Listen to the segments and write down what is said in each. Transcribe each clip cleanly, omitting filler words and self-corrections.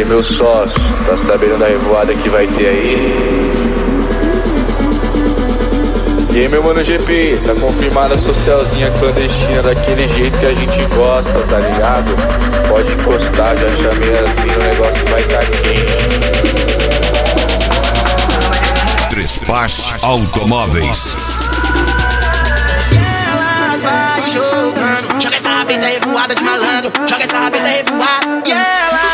aí, meu sócio, tá sabendo da revoada que vai ter aí? E aí, meu mano GP, tá confirmada a socialzinha clandestina daquele jeito que a gente gosta, tá ligado? Pode encostar, já chamei assim, o negócio vai tá quente. Trespass Automóveis. Elas vai jogando, joga essa rabeta revoada de malandro, joga essa rabeta revoada. E elas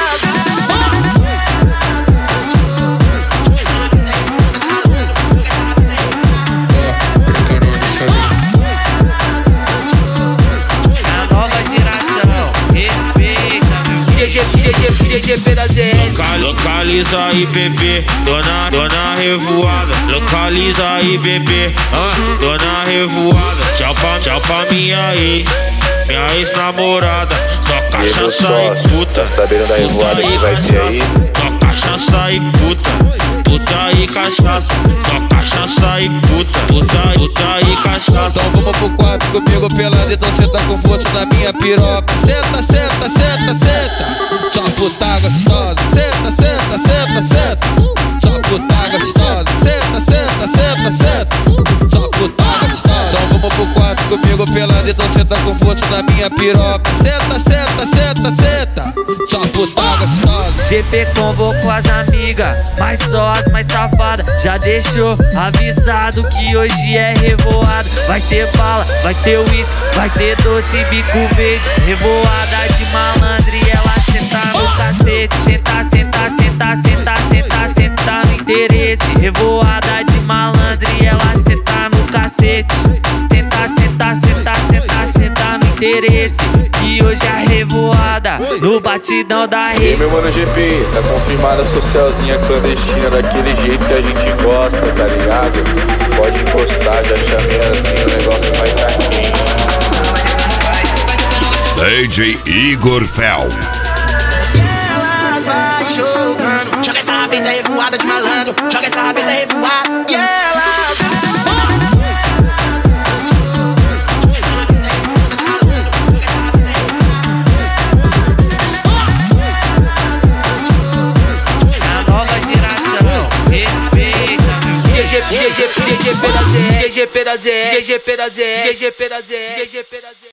GGP da ZL. Localiza aí, bebê, dona revoada. Localiza aí, bebê, dona revoada. Tchau pra minha ex-namorada. Só cachaça e puta. Tá sabendo da revoada que vai ter aí? Só cachaça e puta. Puta e cachaça. Só cachaça e puta. Puta e cachaça. Então vamos pro quarto comigo pelado, então cê tá com força na minha piroca. Senta, senta, senta, senta. Só puta gostosa. Senta, senta, senta, senta. Só puta gostosa. Senta, senta, senta, senta. Só puta gostosa. Então vamos pro quarto comigo pelado, então cê tá com força na minha piroca. Senta, senta, senta, senta. Só puta gostosa. GP convocou as amigas, mas só as mais safadas. Já deixou avisado que hoje é revoada. Vai ter bala, vai ter uísque, vai ter doce, bico verde. Revoada de malandro e ela senta no cacete. Senta, senta, senta, senta, senta, senta no interesse. Revoada de malandro e ela senta no cacete. Senta, senta, senta, senta, senta no interesse. E hoje é revoada no batidão da E aí, rede. meu mano GP, tá confirmada a socialzinha clandestina daquele jeito que a gente gosta, tá ligado? Pode encostar, já chamei assim, o negócio vai tá quente. DJ Igor Fel. Elas vai jogando, joga essa rabeta revoada de malandro, joga essa rabeta revoada. E elas GGP da ZL, GGP da ZL, GGP da ZL, GGP da ZL, GGP da ZL.